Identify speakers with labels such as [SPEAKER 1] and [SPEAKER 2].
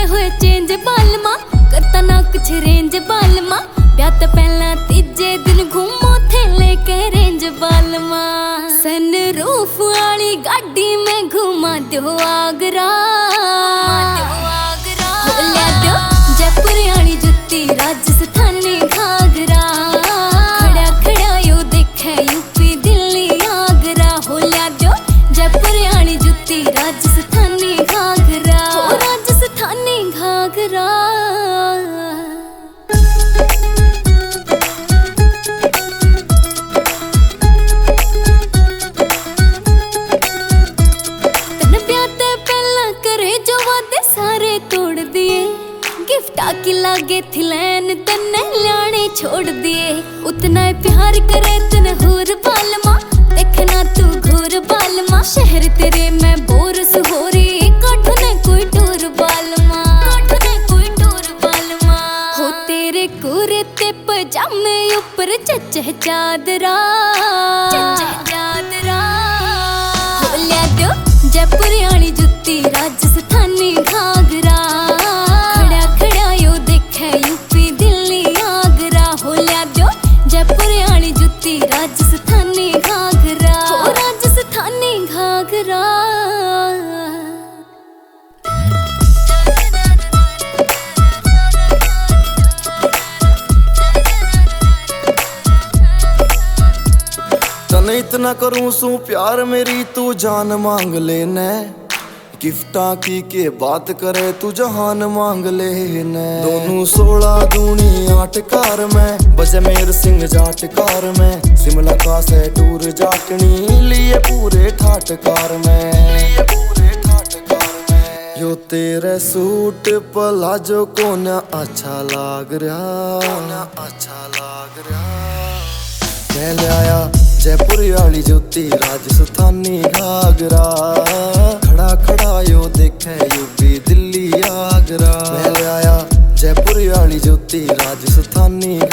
[SPEAKER 1] हुए चेंज बालमा, करता ना कुछ रेंज बालमा। ब्याह तो पहला तीजे दिन घूमो थे लेके रेंज बालमा। सनरूफ वाली गाड़ी में घुमा दो आगरा, लिया दो जयपुर वाली जुत्ती राजस्थानी घाघरा। खड़ा खड़ा यो देखे यूपी दिल्ली आगरा। हो लिया दो जयपुर वाली जुत्ती राजस्थानी घाघरा, राजस्थानी घाघरा। की लागे थी लैन तन्ने ल्याने छोड़ दिए। उतना प्यार करे तने होर बालमा, देखना तू घोर बालमा। शहर तेरे मैं बोर सुहोरी, काठने कोई टूर बालमा, काठने कोई टूर बालमा। हो तेरे कुर्ते पजामे ऊपर चचे चादरा, चचे चादरा। हो लिया दो जयपुर वाली जुत्ती राजस्थानी घाघरा। यूपी दिल्ली आगरा। हो लिया दो जयपुर वाली जुत्ती राजस्थानी घाघरा, राजस्थानी घाघरा।
[SPEAKER 2] तने इतना करूं सू प्यार मेरी तू जान मांग लेने। गिफ्टा की के बात करे तू जहान मांग लेने। दोनों 16 दूनी 8 कार में बजमेर सिंह जाट कार में। शिमला का से टूर जाटनी लिए पूरे ठाट कार में, लिए पूरे ठाट कार में। यो तेरे सूट प्लाजो को न अच्छा लाग रहा, अच्छा लाग रहा। मैं ले आया जयपुर वाली जुत्ती राजस्थानी घाघरा। खड़ा खड़ा यो देखे यूपी दिल्ली आगरा। मैं ले आया जयपुर वाली जुत्ती राजस्थानी